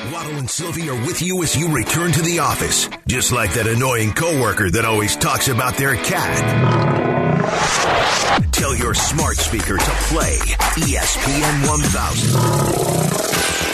Waddle and Sylvie are with you as you return to the office, just like that annoying coworker that always talks about their cat. Tell your smart speaker to play ESPN 1000.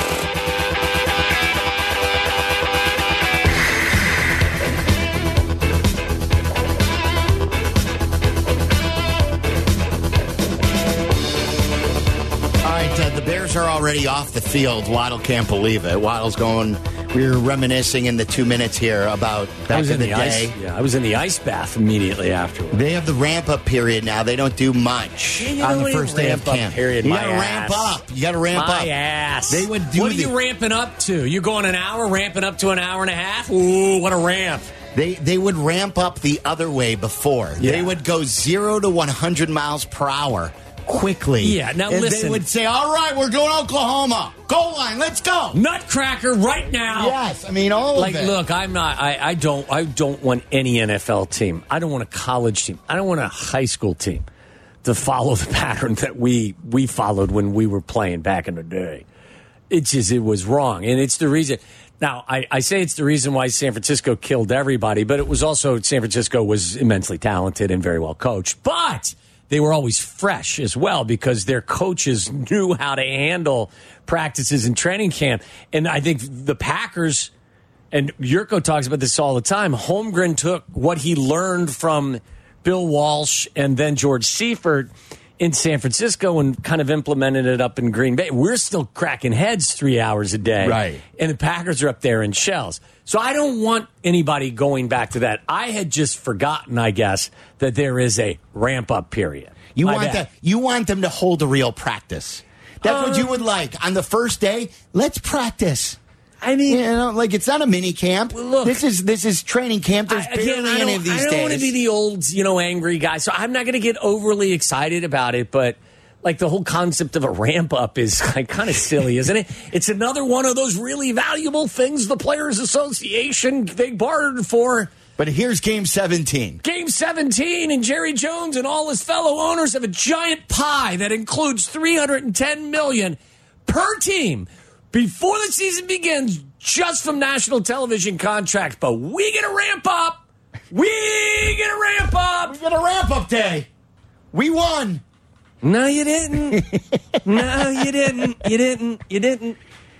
The Bears are already off the field. Waddle can't believe it. Waddle's going, we were reminiscing in the 2 minutes here about back in the day. I was in the ice bath immediately afterwards. They have the ramp-up period now. They don't do much on the first day of camp. Period. You got to ramp up. You got to ramp up. My ass. They would do what are you ramping up to? You going an hour, ramping up to an hour and a half? Ooh, what a ramp. They would ramp up the other way before. Yeah. They would go 0 to 100 miles per hour. Quickly. Yeah, now and listen. They would say, all right, we're going to Oklahoma. Goal line, let's go. Nutcracker right now. Yes, I mean, all of it. Look, I'm not, I don't want any NFL team. I don't want a college team. I don't want a high school team to follow the pattern that we followed when we were playing back in the day. It was wrong. And it's the reason. Now, I say it's the reason why San Francisco killed everybody, but it was also San Francisco was immensely talented and very well coached. But they were always fresh as well because their coaches knew how to handle practices and training camp. And I think the Packers, and Yurko talks about this all the time, Holmgren took what he learned from Bill Walsh and then George Seifert in San Francisco and kind of implemented it up in Green Bay. We're still cracking heads 3 hours a day. Right. And the Packers are up there in shells. So I don't want anybody going back to that. I had just forgotten, I guess, that there is a ramp-up period. You want them to hold a real practice. That's what you would like. On the first day, let's practice. I mean, it's not a mini camp. Look, this is training camp. There's barely any of these days. I don't want to be the old, angry guy. So I'm not going to get overly excited about it. But the whole concept of a ramp up is kind of silly, isn't it? It's another one of those really valuable things the Players Association they bartered for. But here's Game 17. Game 17, and Jerry Jones and all his fellow owners have a giant pie that includes $310 million per team before the season begins, just from national television contracts. But we get a ramp up. We get a ramp up. We get a ramp up day. We won. No, you didn't. No, you didn't. You didn't.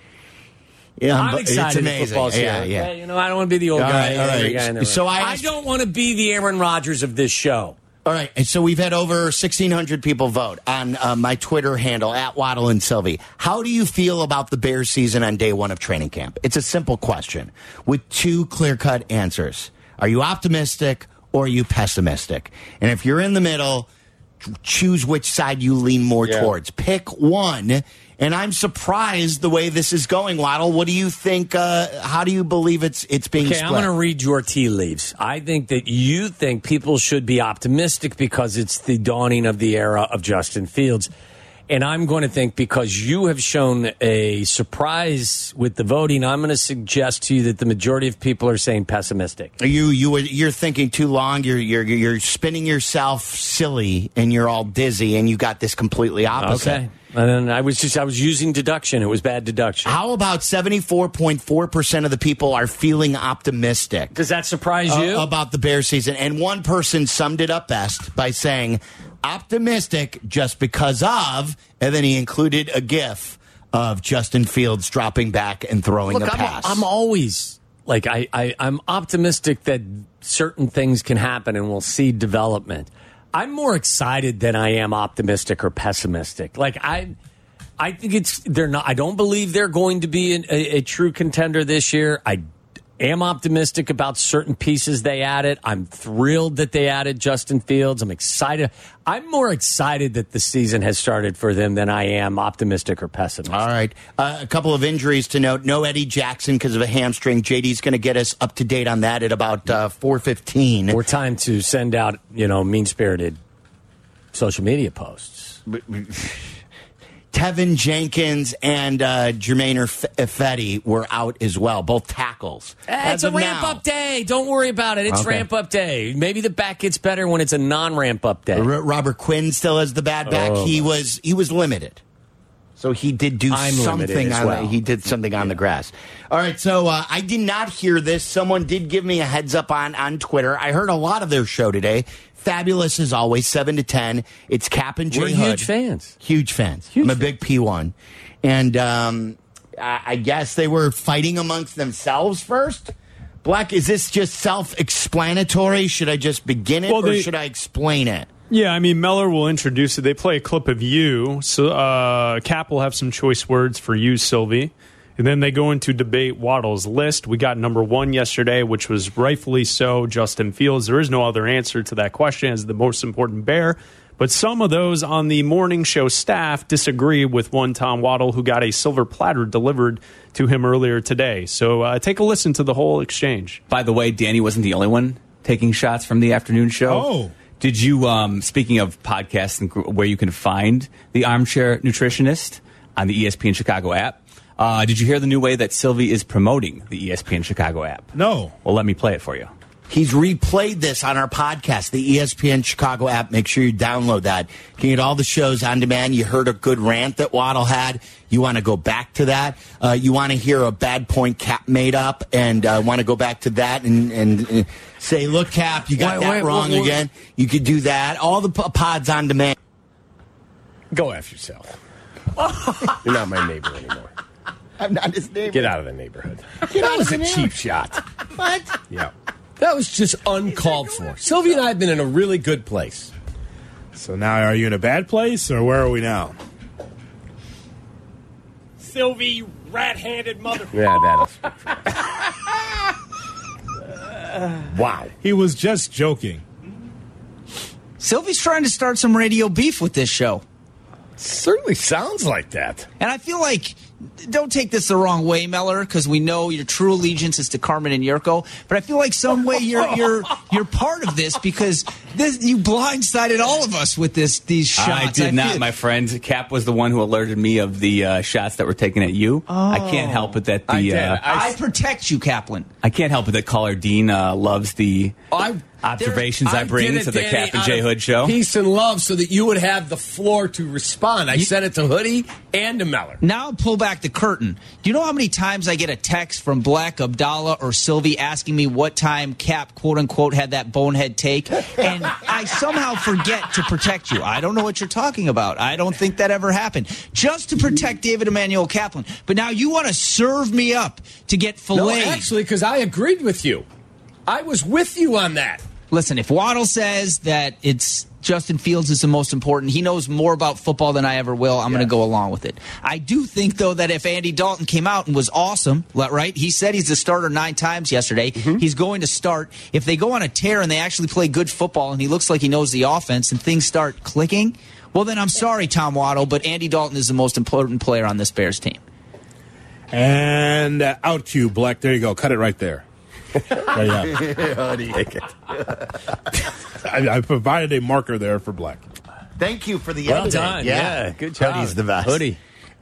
Yeah, I'm excited. It's amazing. Football season. Yeah. I don't want to be the old guy. All right. Guy in the so I don't want to be the Aaron Rodgers of this show. All right, and so we've had over 1,600 people vote on my Twitter handle, @Waddle and Sylvie. How do you feel about the Bears season on day one of training camp? It's a simple question with two clear-cut answers. Are you optimistic or are you pessimistic? And if you're in the middle, choose which side you lean more towards. Pick one. And I'm surprised the way this is going, Waddle. What do you think? How do you believe it's being split? I'm going to read your tea leaves. I think that you think people should be optimistic because it's the dawning of the era of Justin Fields. And I'm going to think because you have shown a surprise with the voting, I'm going to suggest to you that the majority of people are saying pessimistic. You're thinking too long. You're spinning yourself silly, and you're all dizzy, and you got this completely opposite. Okay. And I was using deduction. It was bad deduction. How about 74.4% of the people are feeling optimistic? Does that surprise you? About the Bears season. And one person summed it up best by saying, optimistic just because of, and then he included a GIF of Justin Fields dropping back and throwing a pass. I'm always I'm optimistic that certain things can happen and we'll see development. I'm more excited than I am optimistic or pessimistic. I think they're not. I don't believe they're going to be a true contender this year. I am optimistic about certain pieces they added. I'm thrilled that they added Justin Fields. I'm excited. I'm more excited that the season has started for them than I am optimistic or pessimistic. All right. A couple of injuries to note. No Eddie Jackson because of a hamstring. JD's going to get us up to date on that at about 4:15. More time to send out, mean-spirited social media posts. Tevin Jenkins and Jermaine Ifedi were out as well, both tackles. It's a ramp-up day. Don't worry about it. It's ramp-up day. Maybe the back gets better when it's a non-ramp-up day. Robert Quinn still has the bad back. He was limited. So he did do something on he did something on the grass. All right, so I did not hear this. Someone did give me a heads up on Twitter. I heard a lot of their show today. Fabulous as always, 7 to 10. It's Cap and J We're Hood. huge fans. Huge fans. I'm a big P1. And I guess they were fighting amongst themselves first. Black, is this just self-explanatory? Should I just begin it or should I explain it? Yeah, I mean, Meller will introduce it. They play a clip of you. So Cap will have some choice words for you, Sylvie. And then they go into debate Waddle's list. We got number 1 yesterday, which was rightfully so, Justin Fields. There is no other answer to that question as the most important Bear. But some of those on the morning show staff disagree with one Tom Waddle who got a silver platter delivered to him earlier today. So take a listen to the whole exchange. By the way, Danny wasn't the only one taking shots from the afternoon show. Oh. Did you, speaking of podcasts and where you can find the Armchair Nutritionist on the ESPN Chicago app, did you hear the new way that Sylvie is promoting the ESPN Chicago app? No. Well, let me play it for you. He's replayed this on our podcast, the ESPN Chicago app. Make sure you download that. You can get all the shows on demand. You heard a good rant that Waddle had. You want to go back to that. You want to hear a bad point Cap made up and want to go back to that and say, look, Cap, you got that wrong again. You could do that. All the pods on demand. Go F yourself. You're not my neighbor anymore. I'm not his neighbor. Get out of the neighborhood. That was a cheap shot. What? Yeah. That was just uncalled for. Sylvie and I have been in a really good place. So now are you in a bad place, or where are we now? Sylvie, you rat-handed mother. Yeah, that'll speak for that. Wow. He was just joking. Sylvie's trying to start some radio beef with this show. Certainly sounds like that. And I feel like, don't take this the wrong way, Meller, because we know your true allegiance is to Carmen and Yurko. But I feel like some way you're part of this because you blindsided all of us with these shots. I did not, my friend. Cap was the one who alerted me of the shots that were taken at you. Oh. I can't help it that I protect you, Kaplan. I can't help it that caller Dean loves the observations I bring to the Cap and J Hood show. Peace and love so that you would have the floor to respond. I sent it to Hoodie and to Meller. Now pull back the curtain. Do you know how many times I get a text from Black, Abdallah, or Sylvie asking me what time Cap, quote-unquote, had that bonehead take? And I somehow forget to protect you. I don't know what you're talking about. I don't think that ever happened. Just to protect David Emmanuel Kaplan. But now you want to serve me up to get filleted. No, actually, because I agreed with you. I was with you on that. Listen, if Waddle says that it's Justin Fields is the most important, he knows more about football than I ever will, I'm going to go along with it. I do think, though, that if Andy Dalton came out and was awesome, right? He said he's the starter 9 times yesterday. Mm-hmm. He's going to start. If they go on a tear and they actually play good football and he looks like he knows the offense and things start clicking, well, then I'm sorry, Tom Waddle, but Andy Dalton is the most important player on this Bears team. And out cue, Black. There you go. Cut it right there. Take it. I provided a marker there for Black. Thank you for the well editing. done. Yeah, good job. Hoodie's the best. Hoodie.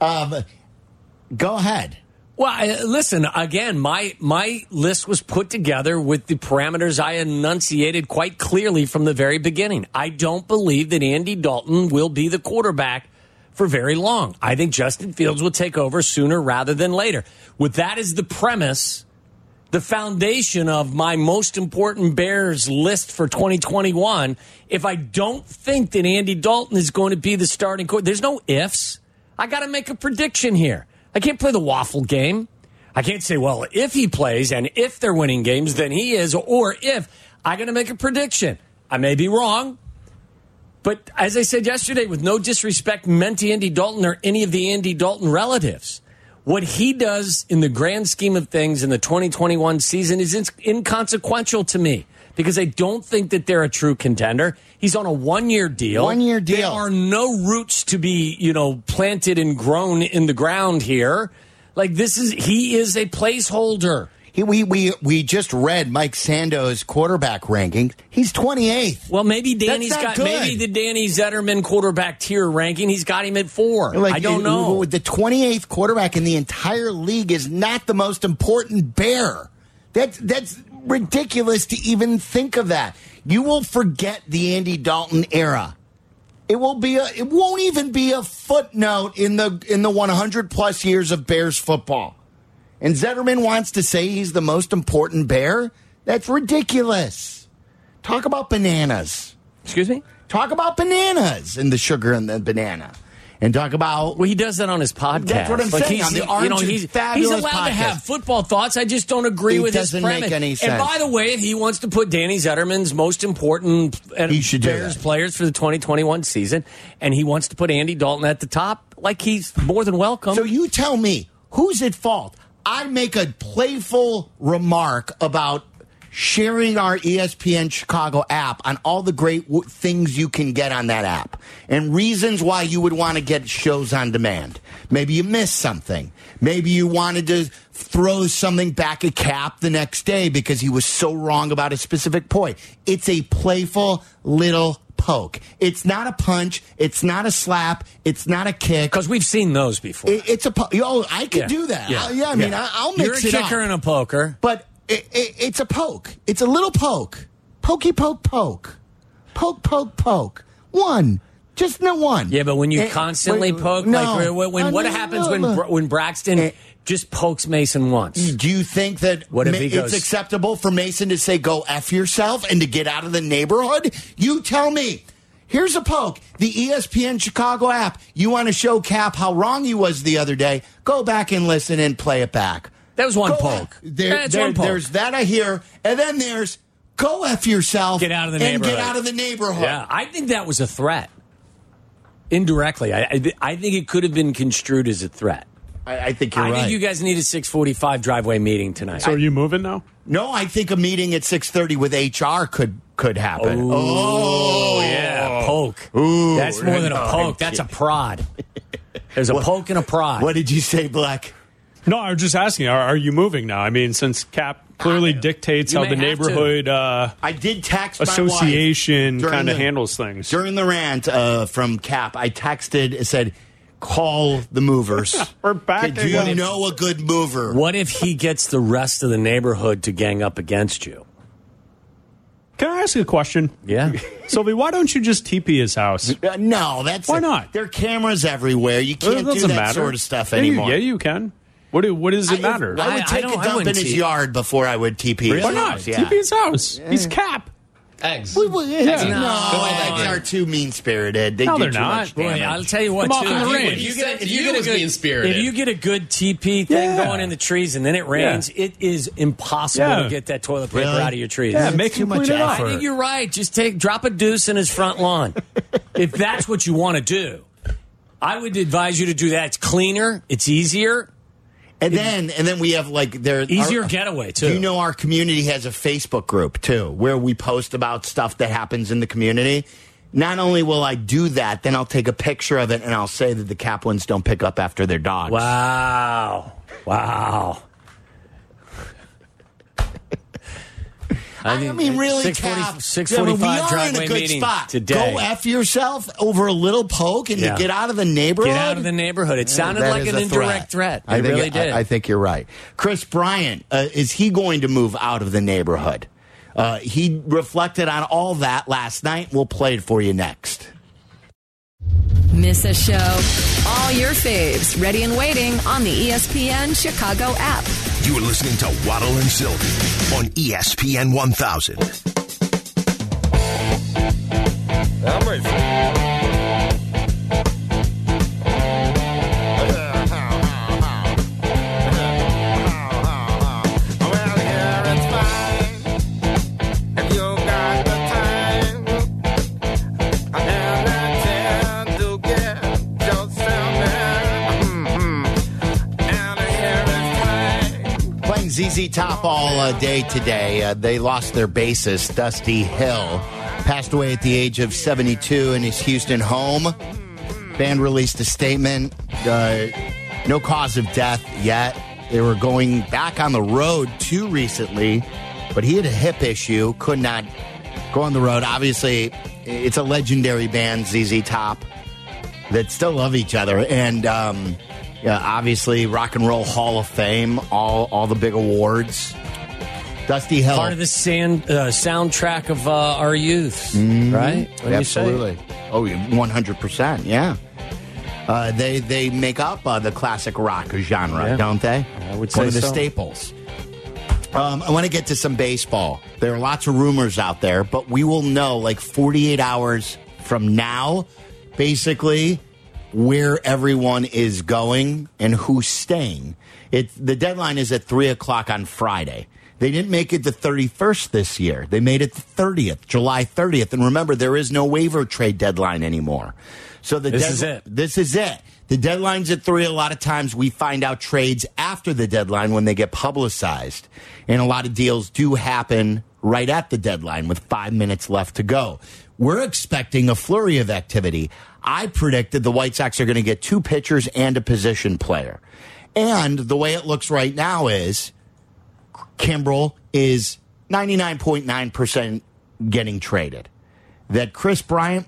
Go ahead. Well, listen, again, my list was put together with the parameters I enunciated quite clearly from the very beginning. I don't believe that Andy Dalton will be the quarterback for very long. I think Justin Fields will take over sooner rather than later. With that as the premise, the foundation of my most important Bears list for 2021, if I don't think that Andy Dalton is going to be the starting quarterback, there's no ifs. I got to make a prediction here. I can't play the waffle game. I can't say, well, if he plays and if they're winning games, then he is, or if. I got to make a prediction. I may be wrong. But as I said yesterday, with no disrespect meant to Andy Dalton or any of the Andy Dalton relatives, what he does in the grand scheme of things in the 2021 season is inconsequential to me because I don't think that they're a true contender. He's on a one-year deal. One-year deal. There are no roots to be, planted and grown in the ground here. Like he is a placeholder. We just read Mike Sando's quarterback ranking. He's 28th. Well, maybe the Danny Zetterman quarterback tier ranking, he's got him at 4. I don't know. The 28th quarterback in the entire league is not the most important Bear. That's ridiculous to even think of that. You will forget the Andy Dalton era. It won't even be a footnote in the 100 plus years of Bears football. And Zetterman wants to say he's the most important Bear? That's ridiculous. Talk about bananas. Excuse me? Talk about bananas and the sugar in the banana. And talk about... Well, he does that on his podcast. That's what I'm saying. On the he's fabulous allowed podcast. to have football thoughts. I just don't agree with his premise. It doesn't make any sense. And by the way, if he wants to put Danny Zetterman's most important Bears players for the 2021 season, and he wants to put Andy Dalton at the top, like he's more than welcome. So you tell me, who's at fault? I make a playful remark about sharing our ESPN Chicago app on all the great things you can get on that app and reasons why you would want to get shows on demand. Maybe you missed something. Maybe you wanted to throw something back at Cap the next day because he was so wrong about a specific point. It's a playful little poke. It's not a punch. It's not a slap. It's not a kick. Because we've seen those before. It's a poke. Oh, I could do that. I mean, I'll mix it up. You're a kicker and a poker. But it's a poke. It's a little poke. Pokey, poke, poke. Poke, poke, poke. One. Just no one. Yeah, but when you constantly poke, what happens when Braxton just pokes Mason once? Do you think that it's acceptable for Mason to say, go F yourself and to get out of the neighborhood? You tell me. Here's a poke. The ESPN Chicago app. You want to show Cap how wrong he was the other day? Go back and listen and play it back. That was one poke. That's one poke. There's that I hear. And then there's go F yourself. Get out of the neighborhood. And get out of the neighborhood. Yeah, I think that was a threat. Indirectly. I think it could have been construed as a threat. I think you're right. I think you guys need a 6:45 driveway meeting tonight. So are you moving now? No, I think a meeting at 6:30 with HR could happen. Oh yeah, poke. Ooh, that's more than a poke. That's a prod. There's a poke and a prod. What did you say, Black? No, I was just asking, are you moving now? I mean, since Cap clearly dictates how the neighborhood I did text association kind of handles things. During the rant from Cap, I texted, it said, call the movers. We're back. Do you know a good mover? What if he gets the rest of the neighborhood to gang up against you? Can I ask you a question? Yeah. Sylvie, why don't you just TP his house? No, why not? There are cameras everywhere. You can't do that sort of stuff anymore. Yeah, you can. What does it matter? I would take a dump in his yard before I would TP his house. Why not? Yeah. TP his house. He's Cap. Eggs. No, they are too mean-spirited. They no, do they're too not. much damage. Boy, I'll tell you what, Come too. off in the rain. If you get a good TP thing going in the trees and then it rains, it is impossible to get that toilet paper out of your trees. Yeah, make too much effort. I think you're right. Just drop a deuce in his front lawn. If that's what you want to do, I would advise you to do that. It's cleaner. It's easier. And then we have easier getaway too. Do you know our community has a Facebook group too, where we post about stuff that happens in the community? Not only will I do that, then I'll take a picture of it and I'll say that the Kaplans don't pick up after their dogs. Wow. I mean, really, 6:45 driveway meeting spot. Today. Go F yourself over a little poke and to get out of the neighborhood? Get out of the neighborhood. It sounded like an indirect threat. It really did. I think you're right. Chris Bryant, is he going to move out of the neighborhood? He reflected on all that last night. We'll play it for you next. Miss a show? All your faves ready and waiting on the ESPN Chicago app. You are listening to Waddle and Sylvie on ESPN 1000. I'm ready. ZZ Top all day today. They lost their bassist, Dusty Hill. Passed away at the age of 72 in his Houston home. Band released a statement. No cause of death yet. They were going back on the road too recently, but he had a hip issue, could not go on the road. Obviously, it's a legendary band, ZZ Top, that still love each other. And obviously, Rock and Roll Hall of Fame, all the big awards. Dusty Hill. Part of the soundtrack of our youth, right? Absolutely. Oh, 100%. Yeah. They make up the classic rock genre, don't they? I would say one of the so. staples. I want to get to some baseball. There are lots of rumors out there, but we will know like 48 hours from now, basically, where everyone is going and who's staying. The deadline is at 3 o'clock on Friday. They didn't make it the 31st this year. They made it the 30th, July 30th. And remember, there is no waiver trade deadline anymore. So this is it. This is it. The deadline's at 3. A lot of times we find out trades after the deadline when they get publicized. And a lot of deals do happen right at the deadline with 5 minutes left to go. We're expecting a flurry of activity. I predicted the White Sox are going to get 2 pitchers and a position player. And the way it looks right now is Kimbrel is 99.9% getting traded. That Chris Bryant,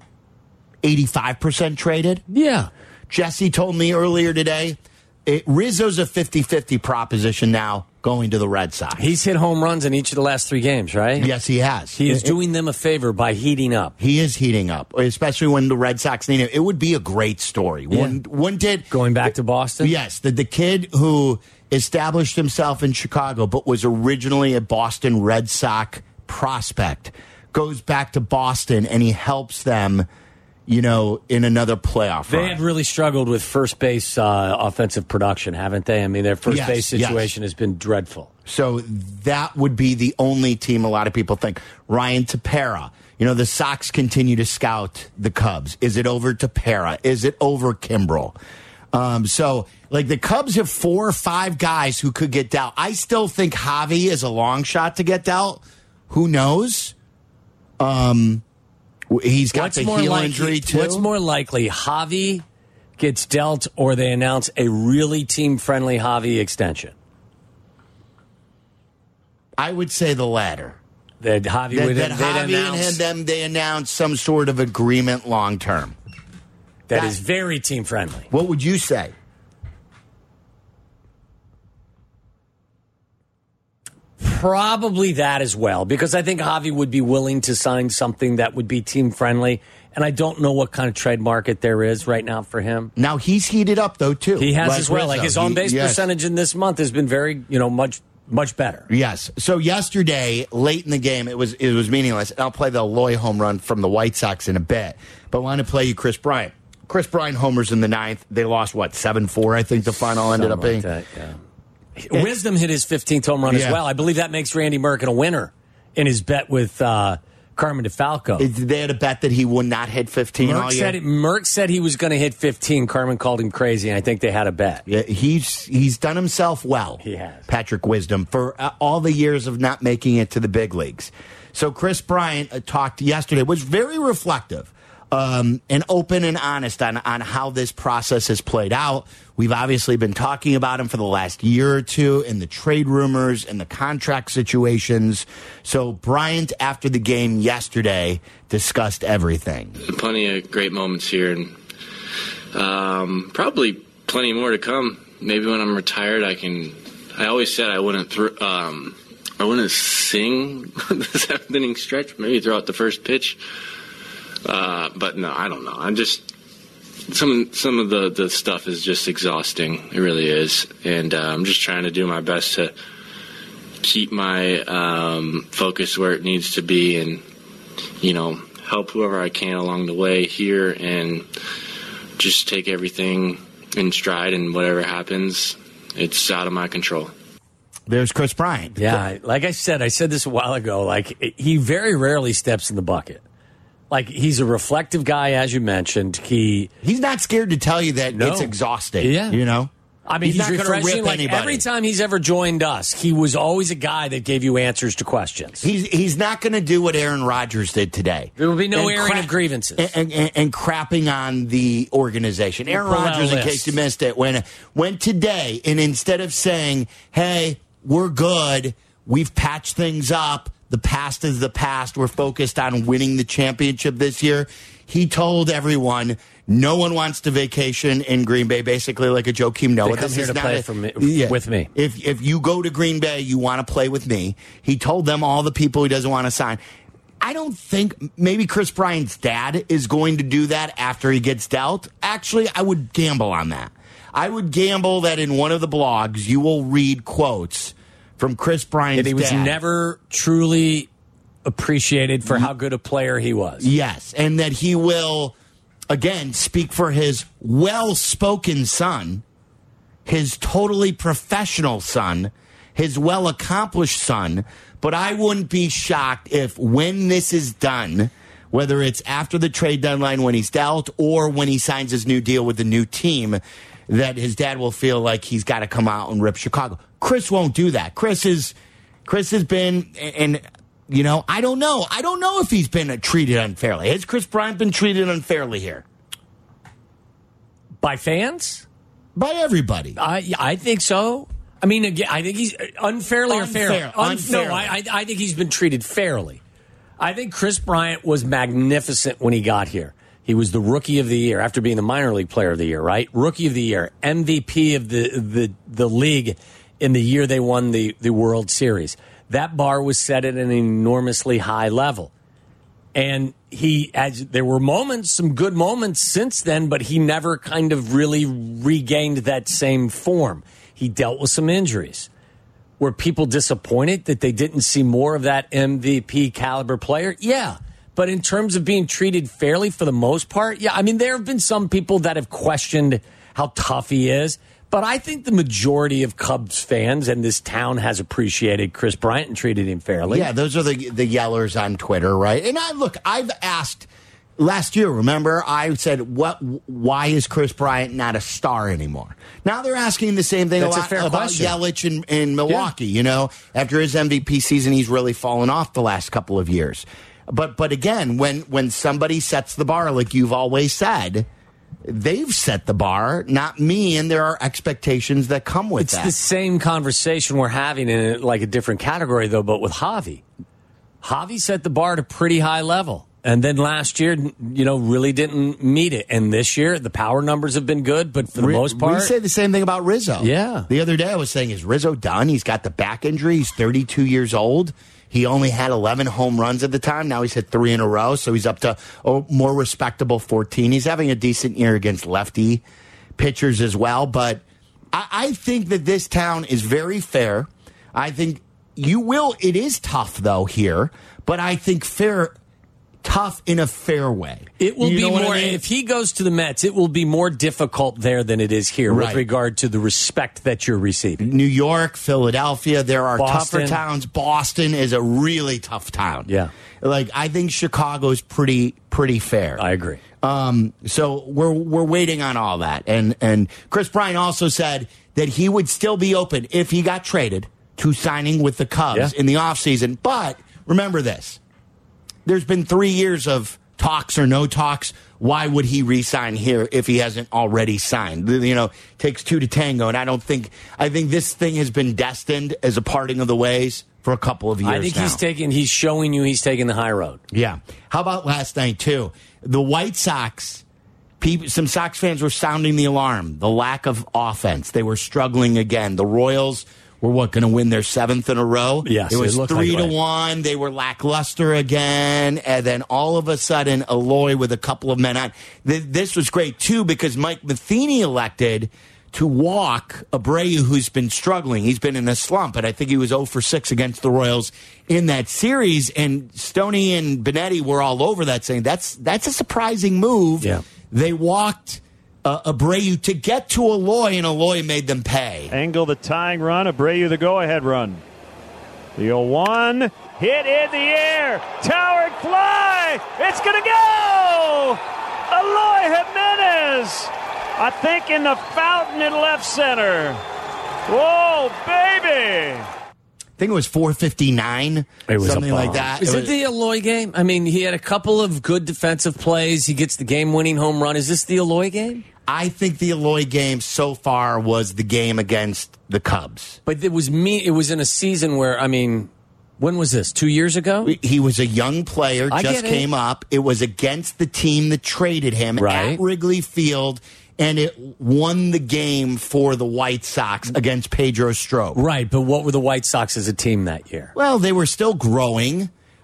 85% traded. Yeah. Jesse told me earlier today, Rizzo's a 50-50 proposition now going to the Red Sox. He's hit home runs in each of the last 3 games, right? Yes, he has. He is doing them a favor by heating up. He is heating up, especially when the Red Sox need him. It would be a great story. Yeah. One did going back to Boston? Yes, the kid who established himself in Chicago but was originally a Boston Red Sox prospect goes back to Boston and he helps them, in another playoff run. They have really struggled with first base offensive production, haven't they? I mean, their first base situation has been dreadful. So that would be the only team a lot of people think. Ryan Tepera. The Sox continue to scout the Cubs. Is it over Tepera? Is it over Kimbrel? So the Cubs have 4 or 5 guys who could get dealt. I still think Javi is a long shot to get dealt. Who knows? He's got the heel injury, too. What's more likely, Javi gets dealt or they announce a really team-friendly Javi extension? I would say the latter. That Javi they announce some sort of agreement long-term. That is very team-friendly. What would you say? Probably that as well, because I think Javi would be willing to sign something that would be team-friendly, and I don't know what kind of trade market there is right now for him. Now, he's heated up, though, too. He has as well. His on-base percentage in this month has been very, much better. Yes. So yesterday, late in the game, it was meaningless. I'll play the Eloy home run from the White Sox in a bit, but I want to play you Chris Bryant. Chris Bryant homers in the 9th. They lost, 7-4, I think the final ended up being. That, yeah. Wisdom hit his 15th home run as well. I believe that makes Randy Merkin a winner in his bet with Carmen DeFalco. They had a bet that he would not hit 15 all year. Merck said he was going to hit 15. Carmen called him crazy, and I think they had a bet. Yeah, he's done himself well. He has. Patrick Wisdom, for all the years of not making it to the big leagues. So Chris Bryant talked yesterday, was very reflective and open and honest on how this process has played out. We've obviously been talking about him for the last year or two and the trade rumors and the contract situations. So Bryant, after the game yesterday, discussed everything. Plenty of great moments here, and probably plenty more to come. Maybe when I'm retired, I always said I wouldn't sing the 7th inning stretch. Maybe throw out the first pitch. But no, I don't know. I'm just some of the stuff is just exhausting. It really is, and I'm just trying to do my best to keep my focus where it needs to be, and help whoever I can along the way here, and just take everything in stride. And whatever happens, it's out of my control. There's Chris Bryant. Yeah, like I said this a while ago. He very rarely steps in the bucket. He's a reflective guy, as you mentioned. He's not scared to tell you that it's exhausting. Yeah. I mean, he's not refreshing. Rip anybody. Every time he's ever joined us, he was always a guy that gave you answers to questions. He's not going to do what Aaron Rodgers did today. There will be no airing of grievances. And crapping on the organization. Aaron Rodgers, in case you missed it, went today, and instead of saying, hey, we're good, we've patched things up, the past is the past, we're focused on winning the championship this year, he told everyone no one wants to vacation in Green Bay, basically like a Joakim Noah. They come here to play with me. If you go to Green Bay, you want to play with me. He told them all the people he doesn't want to sign. I don't think maybe Chris Bryant's dad is going to do that after he gets dealt. Actually, I would gamble on that. I would gamble that in one of the blogs you will read quotes from Chris Bryant's dad. That he was never truly appreciated for how good a player he was. Yes, and that he will, again, speak for his well-spoken son, his totally professional son, his well-accomplished son. But I wouldn't be shocked if when this is done, whether it's after the trade deadline when he's dealt or when he signs his new deal with the new team, that his dad will feel like he's got to come out and rip Chicago. Chris won't do that. Chris has been, and you know, I don't know. I don't know if he's been treated unfairly. Has Chris Bryant been treated unfairly here? By fans? By everybody. I think so. I mean, again, I think he's unfairly or fairly. Unfairly. No, I think he's been treated fairly. I think Chris Bryant was magnificent when he got here. He was the Rookie of the Year after being the minor league player of the year, right? Rookie of the Year, MVP of the league in the year they won the World Series. That bar was set at an enormously high level. And there were moments, some good moments since then, but he never kind of really regained that same form. He dealt with some injuries. Were people disappointed that they didn't see more of that MVP caliber player? Yeah. But in terms of being treated fairly for the most part, yeah. I mean, there have been some people that have questioned how tough he is. But I think the majority of Cubs fans and this town has appreciated Chris Bryant and treated him fairly. Yeah, those are the yellers on Twitter, right? And I've asked last year, remember, I said, why is Chris Bryant not a star anymore? Now they're asking the same thing That's a lot a fair about question. Yelich in Milwaukee. Yeah. You know, after his MVP season, he's really fallen off the last couple of years. But again, when somebody sets the bar, like you've always said, they've set the bar, not me, and there are expectations that come with that. It's the same conversation we're having in like a different category, though, but with Javi. Javi set the bar at a pretty high level. And then last year, you know, really didn't meet it. And this year, the power numbers have been good, but for the most part... We say the same thing about Rizzo. Yeah. The other day I was saying, is Rizzo done? He's got the back injury. He's 32 years old. He only had 11 home runs at the time. Now he's hit 3 in a row, so he's up to a more respectable 14. He's having a decent year against lefty pitchers as well. But I think that this town is very fair. I think it is tough, though, here. But I think tough in a fair way. It will be more, if he goes to the Mets, it will be more difficult there than it is here with regard to the respect that you're receiving. New York, Philadelphia, there are Boston. tougher towns. Boston is a really tough town. Yeah. Like, I think Chicago's pretty fair. I agree. So we're waiting on all that. And Chris Bryant also said that he would still be open if he got traded to signing with the Cubs in the offseason. But remember this. There's been 3 years of talks or no talks. Why would he re-sign here if he hasn't already signed? You know, takes 2 to tango, and I think this thing has been destined as a parting of the ways for a couple of years now. I think he's showing you he's taking the high road. Yeah. How about last night, too? The White Sox, some Sox fans were sounding the alarm. The lack of offense. They were struggling again. The Royals were going to win their 7th in a row? Yes, it was 3-1. Like They were lackluster again, and then all of a sudden, Eloy with a couple of men on. This was great too because Mike Matheny elected to walk Abreu, who's been struggling. He's been in a slump, and I think he was 0 for 6 against the Royals in that series. And Stoney and Benetti were all over that, saying that's a surprising move. Yeah. They walked Abreu to get to Eloy, and Eloy made them pay. Engel the tying run, Abreu the go-ahead run. The 0-1, hit in the air, towering fly, it's going to go! Eloy Jimenez, I think in the fountain in left center. Whoa, baby! I think it was 459, something like that. Is it the Eloy game? I mean, he had a couple of good defensive plays. He gets the game-winning home run. Is this the Eloy game? I think the Eloy game so far was the game against the Cubs. But it was in a season where, I mean, when was this? 2 years ago? He was a young player, just came up. It was against the team that traded him at Wrigley Field, and it won the game for the White Sox against Pedro Strop. Right, but what were the White Sox as a team that year? Well, they were still growing.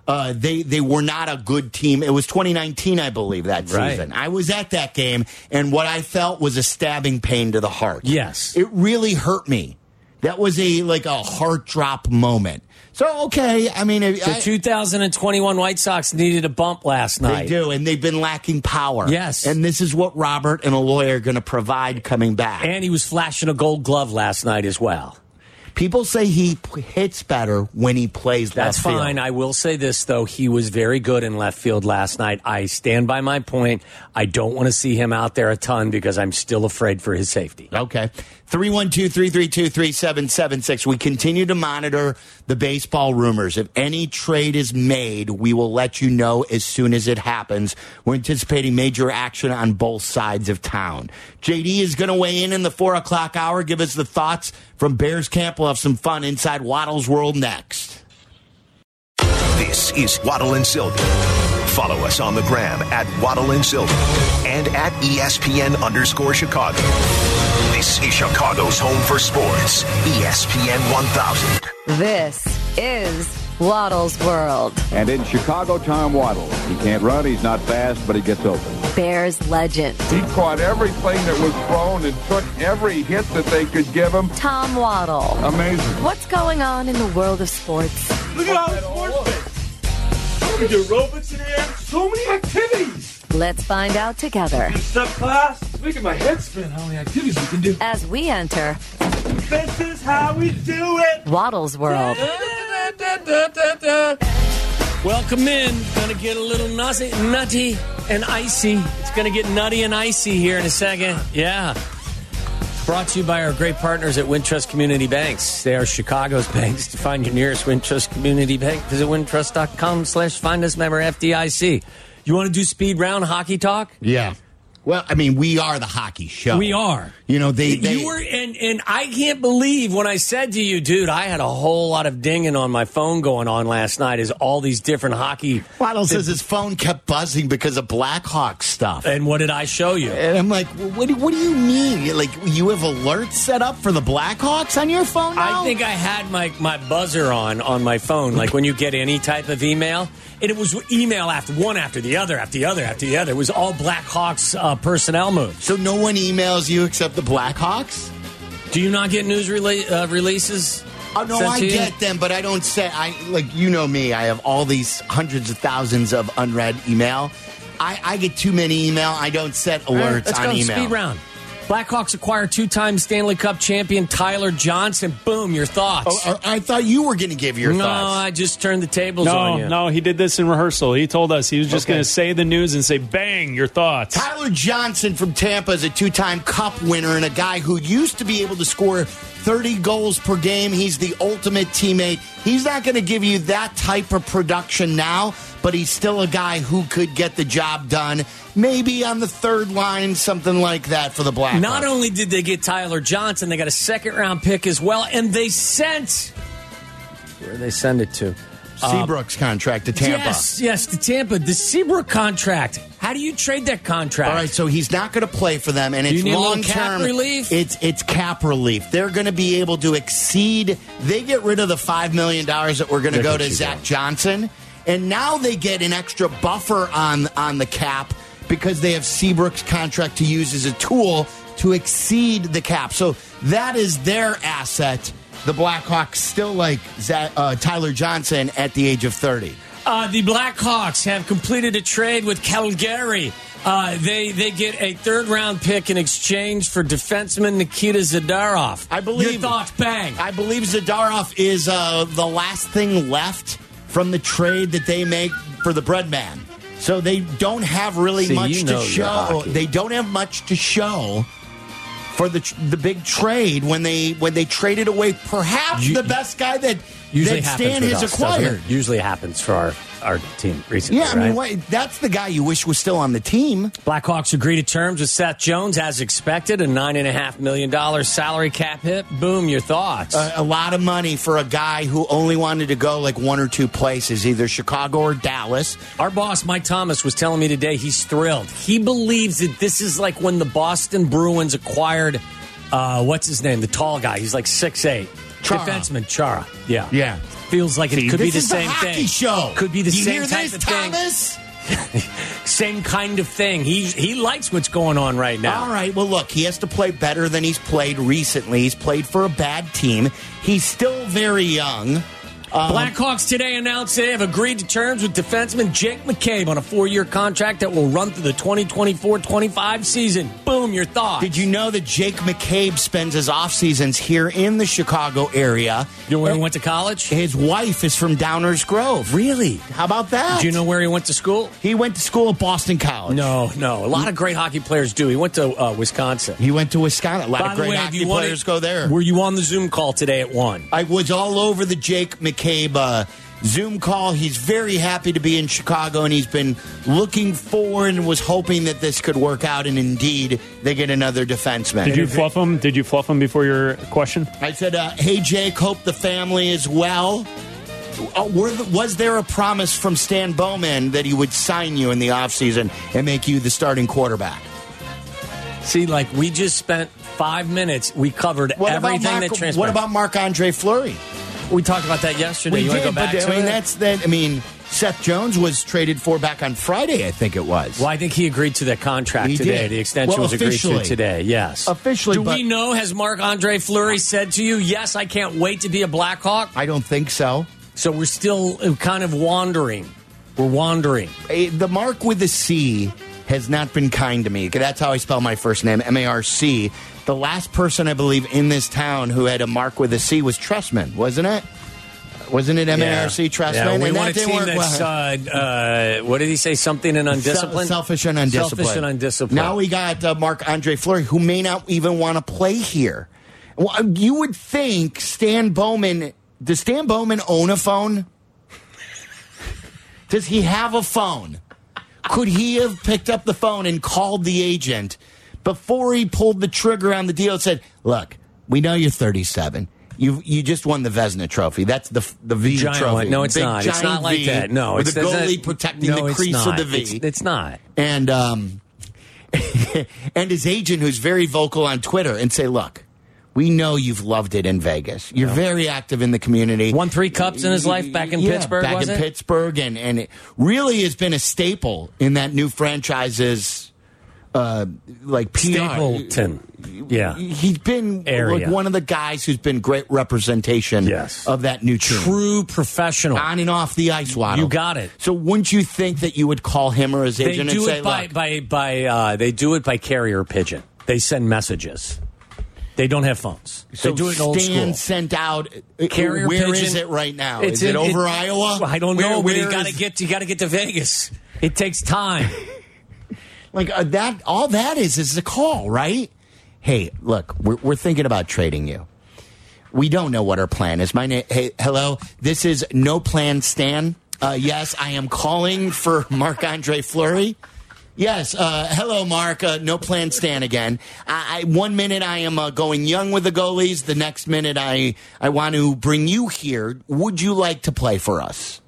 They were not a good team. It was 2019, I believe, that season. I was at that game, and what I felt was a stabbing pain to the heart. Yes. It really hurt me. That was a heart drop moment. So, okay, I mean... The 2021 White Sox needed a bump last night. They do, and they've been lacking power. Yes. And this is what Robert and Eloy are going to provide coming back. And he was flashing a gold glove last night as well. People say he hits better when he plays left field. That's fine. I will say this, though. He was very good in left field last night. I stand by my point. I don't want to see him out there a ton because I'm still afraid for his safety. Okay. 312-332-3776. We continue to monitor the baseball rumors. If any trade is made, we will let you know as soon as it happens. We're anticipating major action on both sides of town. JD is going to weigh in the 4 o'clock hour. Give us the thoughts from Bears camp. We'll have some fun inside Waddle's World next. This is Waddle and Silvy. Follow us on the gram at Waddle and Silvy and at ESPN_Chicago. This is Chicago's home for sports, ESPN 1000. This is Waddle's World. And in Chicago, Tom Waddle. He can't run, he's not fast, but he gets open. Bears legend. He caught everything that was thrown and took every hit that they could give him. Tom Waddle. Amazing. What's going on in the world of sports? Look at all the sports fans. We do aerobics in here. So many activities. Let's find out together. Step class. Look at my head spin. How many activities we can do. As we enter. This is how we do it. Waddle's World. Welcome in. Going to get a little nutty and icy. It's going to get nutty and icy here in a second. Yeah. Brought to you by our great partners at Wintrust Community Banks. They are Chicago's banks. To find your nearest Wintrust Community Bank, visit wintrust.com/find us member FDIC. You want to do speed round hockey talk? Yeah. Well, I mean, we are the hockey show. We are. You know, you were, and I can't believe when I said to you, dude, I had a whole lot of dinging on my phone going on last night as all these different hockey. Waddle says his phone kept buzzing because of Blackhawks stuff. And what did I show you? And I'm like, what do you mean? Like, you have alerts set up for the Blackhawks on your phone now? I think I had my buzzer on my phone, like when you get any type of email. And it was email after one after the other, after the other, after the other. It was all Blackhawks personnel moves. So no one emails you except the Blackhawks? Do you not get news releases? Oh, no, I get them, but I don't say. You know me. I have all these hundreds of thousands of unread email. I get too many email. I don't set alerts let's on go. email. Speed round. Blackhawks acquire two-time Stanley Cup champion Tyler Johnson. Boom, your thoughts. Oh, I thought you were going to give your thoughts. No, I just turned the tables on you. No, he did this in rehearsal. He told us he was just going to say the news and say, bang, your thoughts. Tyler Johnson from Tampa is a two-time Cup winner and a guy who used to be able to score 30 goals per game. He's the ultimate teammate. He's not going to give you that type of production now, but he's still a guy who could get the job done. Maybe on the third line, something like that for the Blackhawks. Not only did they get Tyler Johnson, they got a second-round pick as well, and they sent... Where did they send it to? Seabrook's contract to Tampa. Yes, to Tampa. The Seabrook contract. How do you trade that contract? All right, so he's not going to play for them, and it's long term. Cap relief? It's cap relief. They're going to be able to exceed. They get rid of the $5 million that were going to go to Zach Johnson, and now they get an extra buffer on the cap because they have Seabrook's contract to use as a tool to exceed the cap. So that is their asset. The Blackhawks still like Tyler Johnson at the age of 30. The Blackhawks have completed a trade with Calgary. They get a third-round pick in exchange for defenseman Nikita Zadorov. I believe. Your thoughts, bang. I believe Zadorov is the last thing left from the trade that they make for the Breadman. So they don't have really much to show. They don't have much to show for the big trade when they traded away perhaps the best guy that Stan has acquired. Usually happens for our team recently. Yeah, I mean, that's the guy you wish was still on the team. Blackhawks agree to terms with Seth Jones as expected, a $9.5 million salary cap hit. Boom, your thoughts? A lot of money for a guy who only wanted to go like one or two places, either Chicago or Dallas. Our boss, Mike Thomas, was telling me today he's thrilled. He believes that this is like when the Boston Bruins acquired, what's his name, the tall guy. He's like 6'8". Chara. Defenseman Chara. Yeah. Yeah. Feels like it could be the This is same the hockey thing. show. Could be the you same hear type this, of thing. Thomas? Same kind of thing. He likes what's going on right now. All right. Well, look, he has to play better than he's played recently. He's played for a bad team. He's still very young. Blackhawks today announced they have agreed to terms with defenseman Jake McCabe on a 4-year contract that will run through the 2024-25 season. Boom, your thoughts. Did you know that Jake McCabe spends his off seasons here in the Chicago area? You know where he went to college? His wife is from Downers Grove. Really? How about that? Do you know where he went to school? He went to school at Boston College. No. A lot of great hockey players do. He went to Wisconsin. He went to Wisconsin. A lot By of the great way, hockey players go there. Were you on the Zoom call today at 1? I was all over the Jake McCabe Zoom call. He's very happy to be in Chicago, and he's been looking forward and was hoping that this could work out, and indeed, they get another defenseman. Did you fluff him? Did you fluff him before your question? I said, hey, Jake, hope the family is well. Was there a promise from Stan Bowman that he would sign you in the offseason and make you the starting quarterback? See, like, we just spent 5 minutes. We covered everything that transpired. What about Marc-Andre Fleury? We talked about that yesterday. You want to go back to it? Seth Jones was traded for back on Friday, I think it was. Well, I think he agreed to that contract today. Did. The extension was agreed to today, yes. Officially. Do we know, has Marc-Andre Fleury said to you, yes, I can't wait to be a Blackhawk? I don't think so. So we're still kind of wandering. We're wandering. The Mark with the C has not been kind to me. That's how I spell my first name, M-A-R-C. The last person, I believe, in this town who had a Mark with a C was Tressman, wasn't it? Wasn't it M-A-R-C, Tressman? Yeah, we and want a team that's, what did he say, something and undisciplined? Selfish and undisciplined. Selfish and undisciplined. Now we got Marc-Andre Fleury, who may not even want to play here. Well, you would think Stan Bowman... Does Stan Bowman own a phone? Does he have a phone? Could he have picked up the phone and called the agent before he pulled the trigger on the deal and said, look, we know you're 37. You just won the Vezina Trophy. That's the V giant trophy. One. No, it's Big, not. It's not like V that. No, with it's the goalie protecting the crease of the V. It's not. And and his agent, who's very vocal on Twitter, and say, look, we know you've loved it in Vegas. You're very active in the community. Won 3 cups in his life back in Pittsburgh, back in Pittsburgh, and it really has been a staple in that new franchise's like PR. Stapleton. Yeah. He's been like one of the guys who's been great representation of that new team. True professional. On and off the ice, Waddle. You got it. So wouldn't you think that you would call him or his agent and say, look. They do it by carrier pigeon. They send messages. They don't have phones. So they do it old Stan school. sent out. Carrier where pigeon. is it right now? It's is it over Iowa? I don't know. But you got is- to get to Vegas. It takes time. Like that, all that is a call, right? Hey, look, we're thinking about trading you. We don't know what our plan is. My name. Hey, hello. This is No Plan Stan. Yes, I am calling for Marc-Andre Fleury. Yes. Hello, Mark. No Plan Stan again. 1 minute I am going young with the goalies. The next minute I want to bring you here. Would you like to play for us?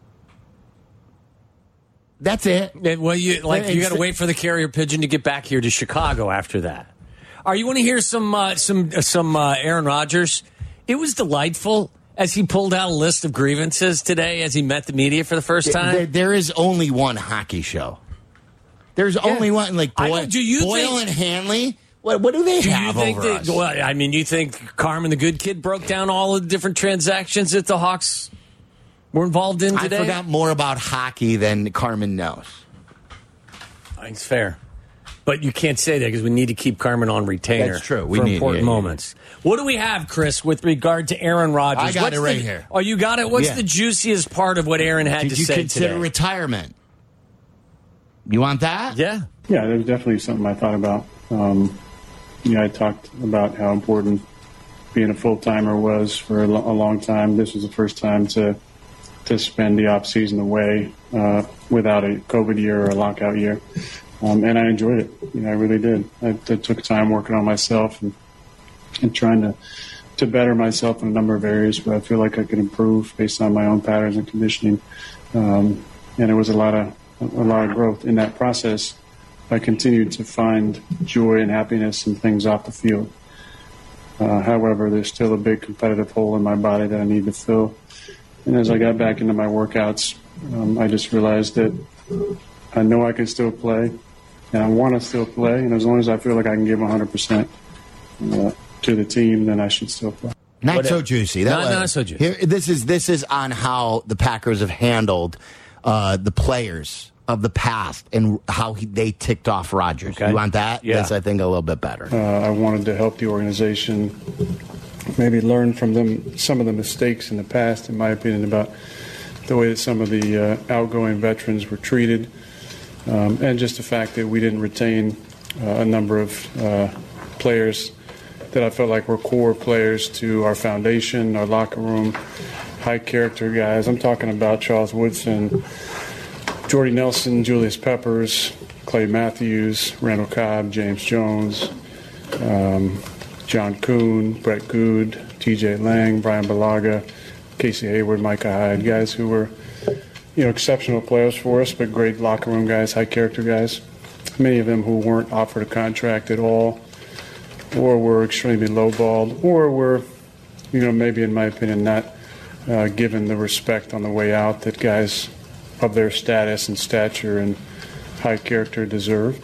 That's it. Well, you got to wait for the carrier pigeon to get back here to Chicago after that. Are you want to hear some Aaron Rodgers? It was delightful as he pulled out a list of grievances today as he met the media for the first time. There is only one hockey show. There's only one. Like Boyle and Hanley. What do they have over us? Well, I mean, you think Carmen the Good Kid broke down all the different transactions that the Hawks were involved in today? I forgot more about hockey than Carmen knows. I think it's fair. But you can't say that because we need to keep Carmen on retainer. That's true. For important moments. What do we have, Chris, with regard to Aaron Rodgers? I got it right here. Oh, you got it? What's the juiciest part of what Aaron had to say today? Did you consider retirement? You want that? Yeah. Yeah, that was definitely something I thought about. I talked about how important being a full-timer was for a long time. This was the first time to spend the off-season away without a COVID year or a lockout year. And I enjoyed it. I really did. I took time working on myself and trying to better myself in a number of areas, but I feel like I could improve based on my own patterns and conditioning. And it was a lot of growth in that process. I continued to find joy and happiness in things off the field. However, there's still a big competitive hole in my body that I need to fill. And as I got back into my workouts, I just realized that I know I can still play, and I want to still play. And as long as I feel like I can give 100% to the team, then I should still play. Not so juicy. Not so juicy. Here, this is on how the Packers have handled the players of the past and how they ticked off Rodgers. Okay. You want that? Yeah. That's, I think, a little bit better. I wanted to help the organization maybe learn from them some of the mistakes in the past, in my opinion, about the way that some of the outgoing veterans were treated, and just the fact that we didn't retain a number of players that I felt like were core players to our foundation, our locker room, high character guys. I'm talking about Charles Woodson, Jordy Nelson, Julius Peppers, Clay Matthews, Randall Cobb, James Jones, John Kuhn, Brett Good, TJ Lang, Brian Balaga, Casey Hayward, Micah Hyde, guys who were, exceptional players for us, but great locker room guys, high character guys. Many of them who weren't offered a contract at all, or were extremely lowballed, or were, maybe in my opinion, not given the respect on the way out that guys of their status and stature and high character deserved.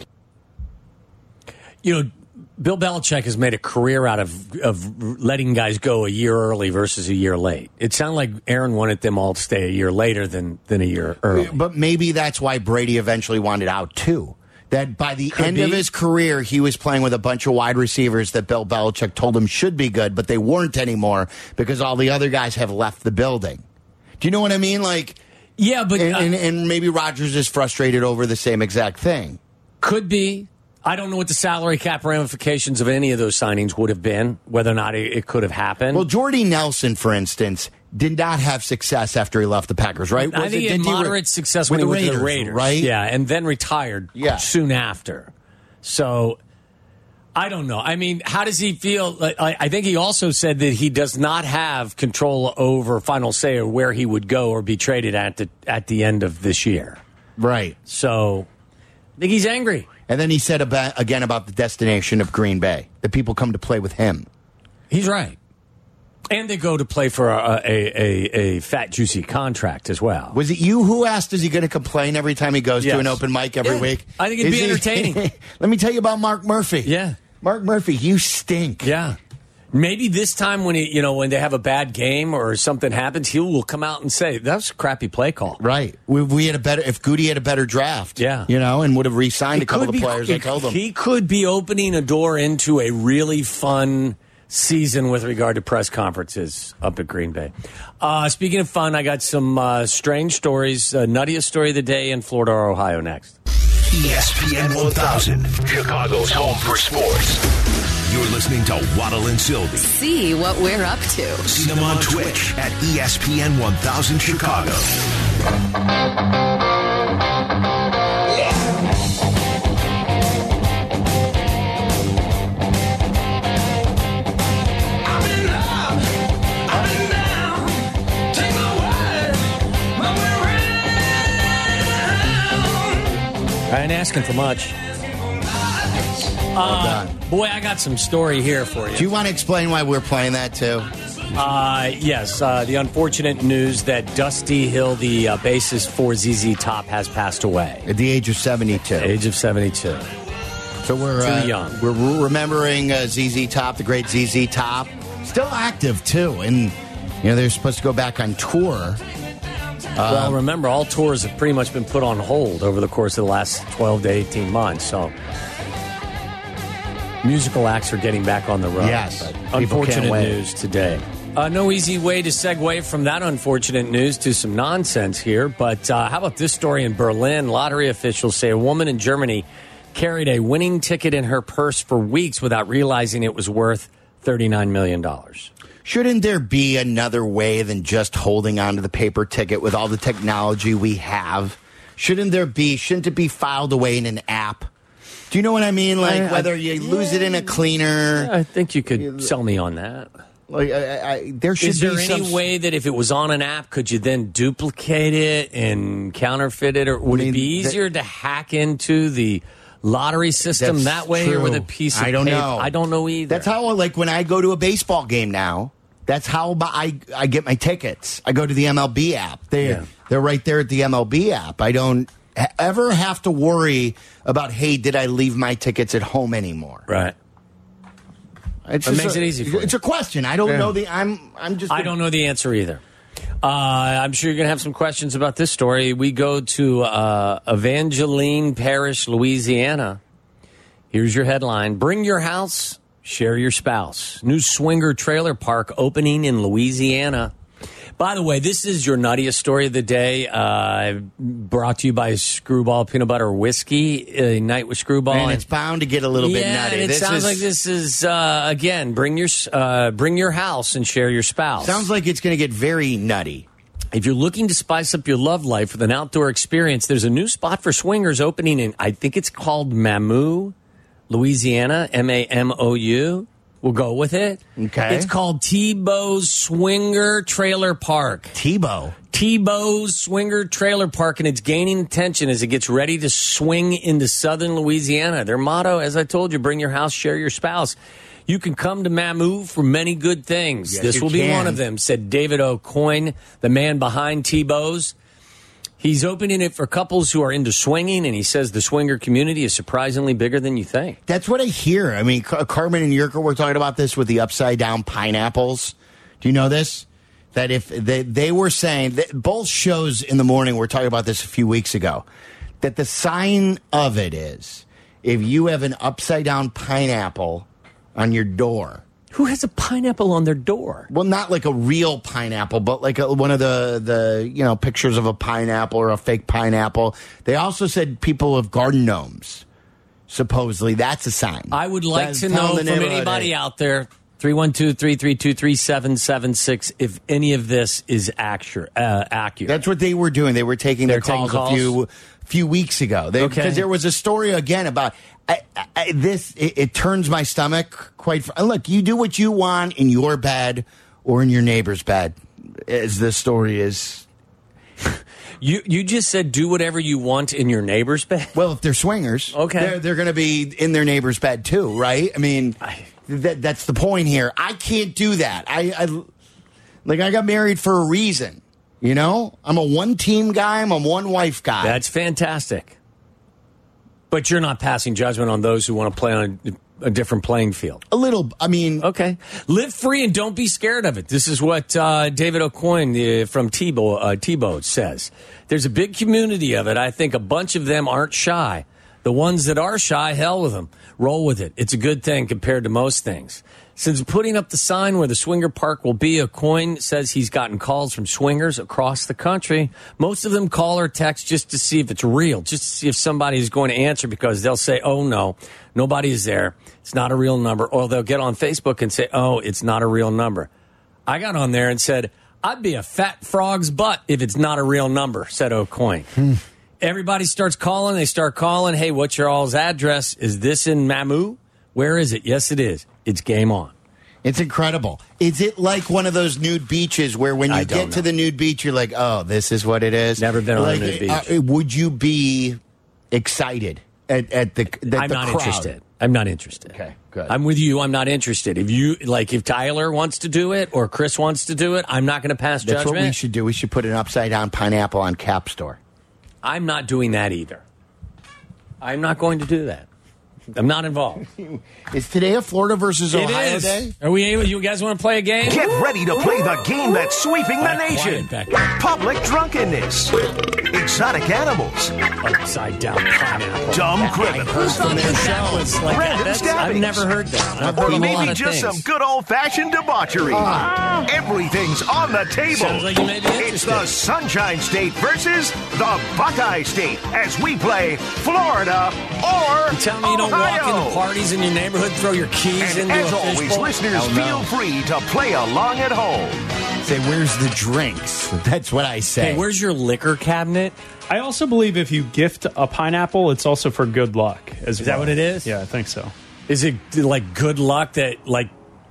Bill Belichick has made a career out of letting guys go a year early versus a year late. It sounded like Aaron wanted them all to stay a year later than a year early. But maybe that's why Brady eventually wanted out, too. That by the end of his career, he was playing with a bunch of wide receivers that Bill Belichick told him should be good, but they weren't anymore because all the other guys have left the building. Do you know what I mean? Yeah, but and maybe Rodgers is frustrated over the same exact thing. Could be. I don't know what the salary cap ramifications of any of those signings would have been, whether or not it could have happened. Well, Jordy Nelson, for instance, did not have success after he left the Packers, right? I think he had moderate success when he went to the Raiders, right? Yeah, and then retired soon after. So, I don't know. I mean, how does he feel? I think he also said that he does not have control over final say or where he would go or be traded at the end of this year. Right. So, I think he's angry. And then he said again about the destination of Green Bay, that people come to play with him. He's right. And they go to play for a fat, juicy contract as well. Was it you who asked, is he going to complain every time he goes to an open mic every week? I think it'd be entertaining. Let me tell you about Mark Murphy. Yeah. Mark Murphy, you stink. Yeah. Maybe this time when when they have a bad game or something happens, he will come out and say, that was a crappy play call. Right. We had if Goody had a better draft. Yeah. And would have re-signed a couple of players. I told him. He could be opening a door into a really fun season with regard to press conferences up at Green Bay. Speaking of fun, I got some strange stories. Nuttiest story of the day in Florida or Ohio next. ESPN 1000, Chicago's home for sports. You're listening to Waddle and Sylvie. See what we're up to. See them on Twitch at ESPN 1000 Chicago. I ain't asking for much. Boy, I got some story here for you. Do you want to explain why we're playing that, too? Yes. The unfortunate news that Dusty Hill, the bassist for ZZ Top, has passed away. At the age of 72. Age of 72. So we're too young. We're remembering ZZ Top, the great ZZ Top. Still active, too. And, they're supposed to go back on tour. Well, remember, all tours have pretty much been put on hold over the course of the last 12 to 18 months. So musical acts are getting back on the road. Yes. Unfortunate news today. No easy way to segue from that unfortunate news to some nonsense here. But how about this story in Berlin? Lottery officials say a woman in Germany carried a winning ticket in her purse for weeks without realizing it was worth $39 million. Shouldn't there be another way than just holding on to the paper ticket with all the technology we have? Shouldn't it be filed away in an app? Do you know what I mean? Like whether you lose it in a cleaner. I think you could sell me on that. Like there should Is be there any way that if it was on an app, could you then duplicate it and counterfeit it? Or would it be easier to hack into the lottery system That's that way true. or with a piece of I don't paper? know. I don't know either. That's how, like, when I go to a baseball game now, that's how I get my tickets. I go to the MLB app. They're right there at the MLB app. I don't ever have to worry about, hey, did I leave my tickets at home anymore? Right. It makes it easy for you. It's a question. I don't know the. I'm just. I don't know the answer either. I'm sure you're going to have some questions about this story. We go to Evangeline Parish, Louisiana. Here's your headline. Bring your house, share your spouse. New swinger trailer park opening in Louisiana. By the way, this is your nuttiest story of the day. Brought to you by Screwball Peanut Butter Whiskey. A night with Screwball. And it's bound to get a little bit nutty. And it sounds like this is, again, bring your house and share your spouse. Sounds like it's going to get very nutty. If you're looking to spice up your love life with an outdoor experience, there's a new spot for swingers opening in, I think it's called Mamou, Louisiana, Mamou. We'll go with it. Okay. It's called Tebow's Swinger Trailer Park. Tebow's Swinger Trailer Park, and it's gaining attention as it gets ready to swing into southern Louisiana. Their motto, as I told you, bring your house, share your spouse. You can come to Mamou for many good things. Yes, this will be one of them, said David O'Coin, the man behind Tebow's. He's opening it for couples who are into swinging, and he says the swinger community is surprisingly bigger than you think. That's what I hear. I mean, Carmen and Yurko were talking about this with the upside-down pineapples. Do you know this? That if they were saying, that both shows in the morning were talking about this a few weeks ago, that the sign of it is if you have an upside-down pineapple on your door. Who has a pineapple on their door? Well, not like a real pineapple, but like one of the pictures of a pineapple or a fake pineapple. They also said people with garden gnomes. Supposedly, that's a sign. I would like to know from anybody out there, 312-332-3776, if any of this is accurate. That's what they were doing. They were taking their calls a few weeks ago. Because there was a story again about this. It turns my stomach quite. Look, you do what you want in your bed or in your neighbor's bed, as the story is. You just said do whatever you want in your neighbor's bed? Well, if they're swingers, okay, they're going to be in their neighbor's bed too, right? I mean, that's the point here. I can't do that. I got married for a reason. You know, I'm a one-team guy. I'm a one-wife guy. That's fantastic. But you're not passing judgment on those who want to play on a different playing field. A little, I mean... Okay. Live free and don't be scared of it. This is what David O'Coin from Tebow says. There's a big community of it. I think a bunch of them aren't shy. The ones that are shy, hell with them. Roll with it. It's a good thing compared to most things. Since putting up the sign where the swinger park will be, O'Coin says he's gotten calls from swingers across the country. Most of them call or text just to see if it's real, just to see if somebody is going to answer, because they'll say, oh, no, nobody is there. It's not a real number. Or they'll get on Facebook and say, oh, it's not a real number. I got on there and said, I'd be a fat frog's butt if it's not a real number, said O'Coin. Everybody starts calling. They start calling. Hey, what's your all's address? Is this in Mamou? Where is it? Yes, it is. It's game on. It's incredible. Is it like one of those nude beaches where when you get to the nude beach, you're like, oh, this is what it is? Never been on a nude beach. Would you be excited at the I'm not crowd? interested. I'm not interested. Okay, good. I'm with you. I'm not interested. If Tyler wants to do it or Chris wants to do it, I'm not going to pass That's judgment. what we should do. We should put an upside-down pineapple on Cap Store. I'm not doing that either. I'm not going to do that. I'm not involved. Is today a Florida versus Ohio day? Are we able? You guys want to play a game? Get ready to play the game that's sweeping the nation. Public drunkenness. Exotic animals. Upside down pineapple. Dumb criminals. Random stabbings. I've never heard that. I've heard Or a lot maybe of just things. some good old-fashioned debauchery. Everything's on the table. Sounds like you may be It's interested. the Sunshine State versus the Buckeye State as we play Florida or You tell me you don't walk Ohio. into parties in your neighborhood, throw your keys And into as a always, fishbowl? listeners, feel free to play along at home. Say, where's the drinks? That's what I say. Hey, where's your liquor cabinet? I also believe if you gift a pineapple, it's also for good luck as well. Is that what it is? Yeah, I think so. Is it like good luck that like?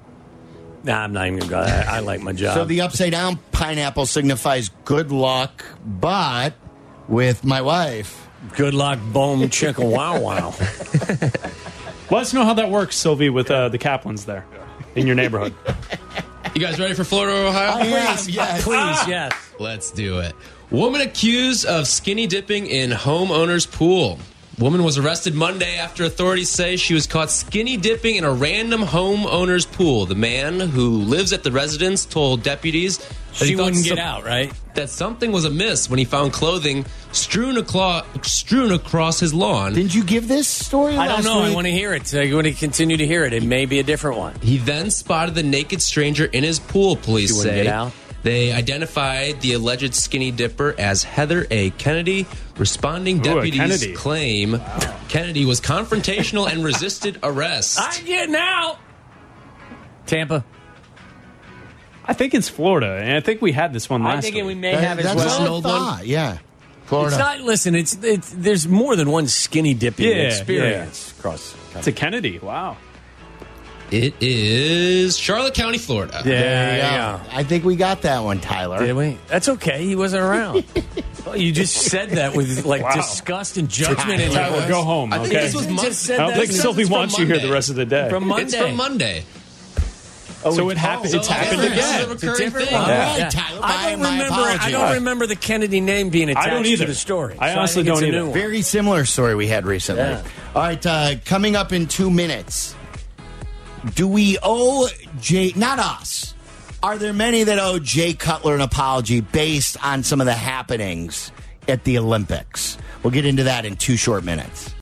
Nah, I'm not even gonna go. I like my job. So the upside-down pineapple signifies good luck, but with my wife, Good luck, boom, chicka, wow, wow. Let us know how that works, Sylvie, with the Kaplans there in your neighborhood. You guys ready for Florida, Ohio? Yes. Please, yes. Let's do it. Woman accused of skinny dipping in homeowner's pool. Woman was arrested Monday after authorities say she was caught skinny dipping in a random homeowner's pool. The man who lives at the residence told deputies that She wouldn't get out, right? That something was amiss when he found clothing strewn across his lawn. Didn't you give this story I don't last know. week? I want to hear it. I want to continue to hear it. It may be a different one. He then spotted the naked stranger in his pool, police She wouldn't say. get out? They identified the alleged skinny dipper as Heather A. Kennedy. Responding deputies Kennedy. claim Kennedy was confrontational and resisted arrest. I'm getting out. Tampa. I think it's Florida, and I think we had this one last I think we week. may have as That's well. what I an old one? thought. Yeah. Florida. It's not. Listen, it's there's more than one skinny dipping Yeah, experience across. It's a Kennedy. Wow. It is Charlotte County, Florida. There you Yeah. go. I think we got that one, Tyler. Did we? That's okay. He wasn't around. Well, you just said that with disgust and judgment in your Tyler, voice. go home. I think Okay. this was You just said I don't that think because Sylvie it's from wants you here the Monday. rest of the day. From Monday. It's from Monday. So it happened. It's happened this is again. a recurring different thing. one. All right, Tyler, I don't my remember. apologies. I don't remember the Kennedy name being attached don't either. to the story. I So honestly think it's don't a either. new one. Very similar story we had recently. Yeah. All right, coming up in 2 minutes. Do we owe Jay, not us, are there many that owe Jay Cutler an apology based on some of the happenings at the Olympics? We'll get into that in 2 short minutes.